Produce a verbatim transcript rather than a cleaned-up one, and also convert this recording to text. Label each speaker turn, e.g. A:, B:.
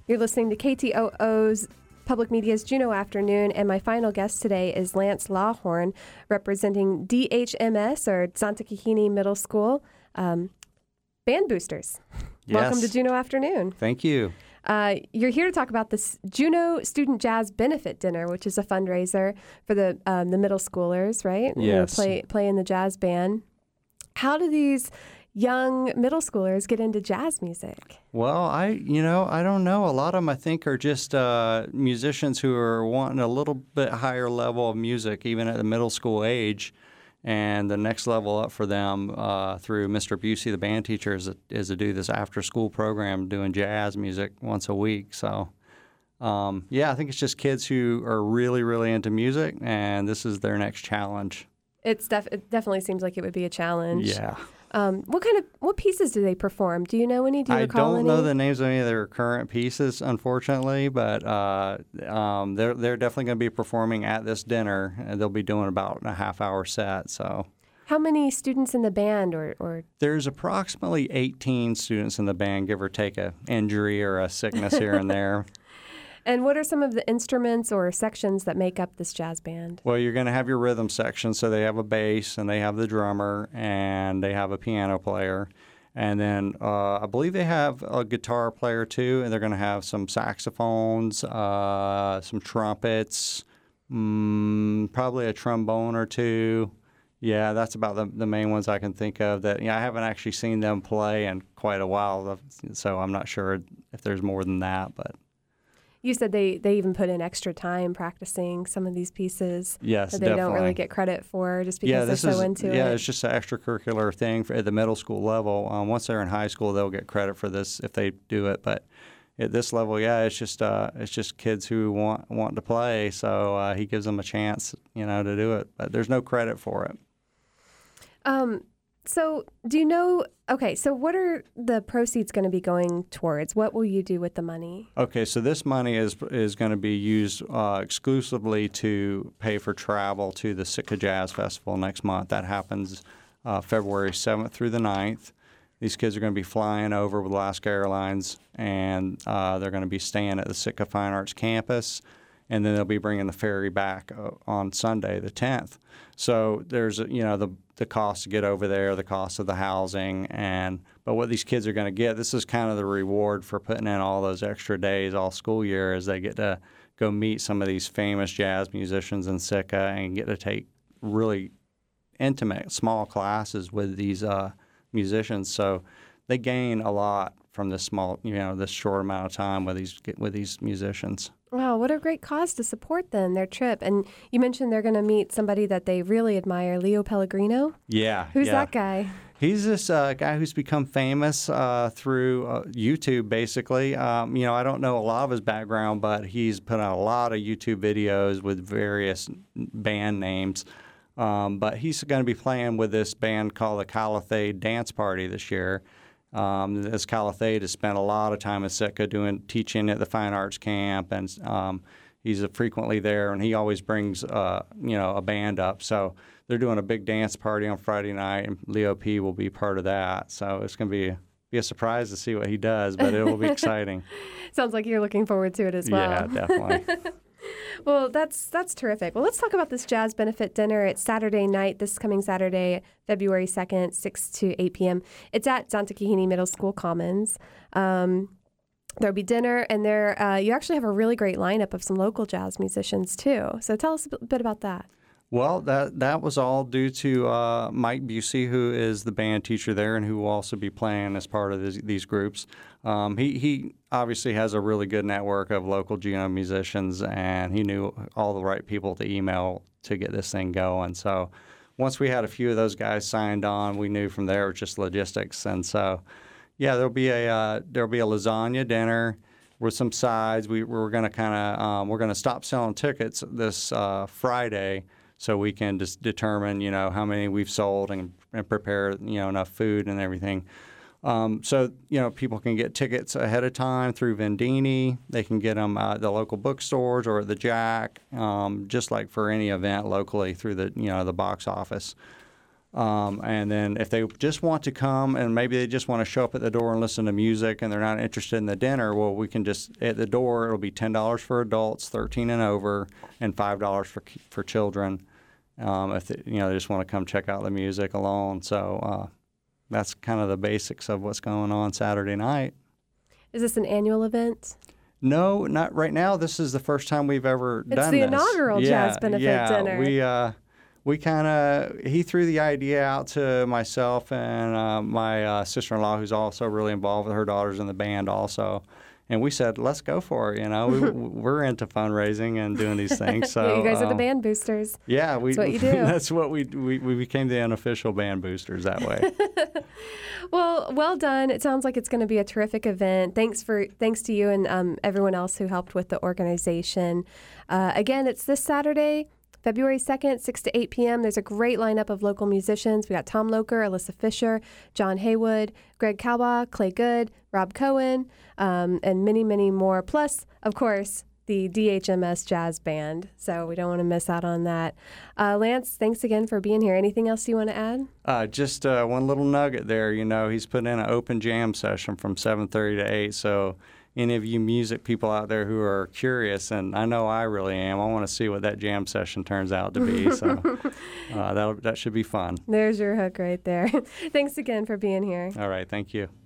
A: You're listening to K T O O's Public Media's Juneau Afternoon, and my final guest today is Lance Lawhorn, representing D H M S, or Xantakahini Middle School um, Band Boosters.
B: Yes.
A: Welcome to Juneau Afternoon.
B: Thank you.
A: Uh, you're here to talk about this Juneau Student Jazz Benefit Dinner, which is a fundraiser for the um, the middle schoolers, right?
B: Yes.
A: Who play, play in the jazz band. How do these young middle schoolers get into jazz music?
B: Well, I, you know, I don't know. A lot of them, I think, are just uh, musicians who are wanting a little bit higher level of music, even at the middle school age. And the next level up for them uh, through Mister Busey, the band teacher, is, is to do this after-school program doing jazz music once a week. So, um, yeah, I think it's just kids who are really, really into music, and this is their next challenge.
A: It's def- it definitely seems like it would be a challenge.
B: Yeah.
A: Um, what kind of what pieces do they perform? Do you know any? Do you
B: I
A: recall
B: don't
A: any?
B: know the names of any of their current pieces, unfortunately, but uh, um, they're they're definitely going to be performing at this dinner, and they'll be doing about a half hour set. So,
A: how many students in the band, or, or
B: there's approximately eighteen students in the band, give or take a injury or a sickness here and there.
A: And what are some of the instruments or sections that make up this jazz band?
B: Well, you're going to have your rhythm section, so they have a bass, and they have the drummer, and they have a piano player. And then uh, I believe they have a guitar player, too, and they're going to have some saxophones, uh, some trumpets, mm, probably a trombone or two. Yeah, that's about the, the main ones I can think of. That, you know, I haven't actually seen them play in quite a while, so I'm not sure if there's more than that, but...
A: You said they, they even put in extra time practicing some of these pieces
B: yes,
A: that they
B: definitely.
A: don't really get credit for just because
B: yeah,
A: they're
B: this
A: so
B: is,
A: into
B: yeah,
A: it.
B: Yeah, it's just an extracurricular thing for, at the middle school level. Um, once they're in high school, they'll get credit for this if they do it. But at this level, yeah, it's just uh, it's just kids who want want to play. So uh, he gives them a chance, you know, to do it. But there's no credit for it.
A: Um. So do you know, okay, so what are the proceeds going to be going towards? What will you do with the money?
B: Okay, so this money is is going to be used uh, exclusively to pay for travel to the Sitka Jazz Festival next month. That happens uh, February seventh through the ninth. These kids are going to be flying over with Alaska Airlines, and uh, they're going to be staying at the Sitka Fine Arts campus, and then they'll be bringing the ferry back uh, on Sunday, the tenth. So there's, you know, the the cost to get over there, the cost of the housing, and but what these kids are going to get, this is kind of the reward for putting in all those extra days all school year, is they get to go meet some of these famous jazz musicians in Sitka and get to take really intimate, small classes with these uh, musicians. So they gain a lot from this small, you know, this short amount of time with these with these musicians.
A: Wow, what a great cause to support then, their trip. And you mentioned they're going to meet somebody that they really admire, Leo Pellegrino.
B: Yeah.
A: Who's
B: yeah.
A: that guy?
B: He's this uh, guy who's become famous uh, through uh, YouTube, basically. Um, you know, I don't know a lot of his background, but he's put out a lot of YouTube videos with various band names. Um, but he's going to be playing with this band called the Calathade Dance Party this year. Um, this Calathade has spent a lot of time in Sitka doing teaching at the Fine Arts Camp, and um, he's frequently there, and he always brings uh, you know a band up. So they're doing a big dance party on Friday night, and Leo P will be part of that. So it's going to be be a surprise to see what he does, but it will be exciting.
A: Sounds like you're looking forward to it as well.
B: Yeah, definitely.
A: Well, that's that's terrific. Well, let's talk about this jazz benefit dinner. It's Saturday night, this coming Saturday, February second, six to eight p.m. It's at Xantakahini Middle School Commons. Um, there'll be dinner, and there uh, you actually have a really great lineup of some local jazz musicians, too. So tell us a bit about that.
B: Well, that that was all due to uh, Mike Busey, who is the band teacher there and who will also be playing as part of this, these groups. Um, he, he obviously has a really good network of local Juneau musicians, and he knew all the right people to email to get this thing going. So once we had a few of those guys signed on, we knew from there it was just logistics. And so, yeah, there'll be a uh, there'll be a lasagna dinner with some sides. We, we're going to kind of um, we're going to stop selling tickets this uh, Friday, so we can just determine, you know, how many we've sold and, and prepare, you know, enough food and everything. Um, so, you know, people can get tickets ahead of time through Vendini. They can get them at the local bookstores or at the Jack, um, just like for any event locally through the, you know, the box office. Um, and then if they just want to come and maybe they just want to show up at the door and listen to music and they're not interested in the dinner, well, we can just, at the door, it'll be ten dollars for adults, thirteen and over, and five dollars for for children um, if they, you know, they just want to come check out the music alone. So uh, that's kind of the basics of what's going on Saturday night.
A: Is this an annual event?
B: No, not right now. This is the first time we've ever
A: it's
B: done
A: the
B: this.
A: inaugural
B: yeah,
A: Jazz Benefit
B: yeah,
A: Dinner.
B: We, uh, we kind of, he threw the idea out to myself and uh, my uh, sister-in-law, who's also really involved with her daughters in the band also. And we said, let's go for it. You know, we, we're into fundraising and doing these things. So
A: yeah, you guys um, are the band boosters.
B: Yeah, we,
A: that's what you do.
B: That's what we, we we became the unofficial band boosters that way.
A: Well, well done. It sounds like it's going to be a terrific event. Thanks for thanks to you and um, everyone else who helped with the organization. Uh, again, it's this Saturday, February second, six to eight p.m. There's a great lineup of local musicians. We got Tom Loker, Alyssa Fisher, John Haywood, Greg Calbaugh, Clay Good, Rob Cohen, um, and many, many more. Plus, of course, the D H M S Jazz Band. So we don't want to miss out on that. Uh, Lance, thanks again for being here. Anything else you want to add?
B: Uh, just uh, one little nugget there. You know, he's putting in an open jam session from seven thirty to eight. So any of you music people out there who are curious, and I know I really am, I want to see what that jam session turns out to be. So uh, that that should be fun.
A: There's your hook right there. Thanks again for being here.
B: All right. Thank you.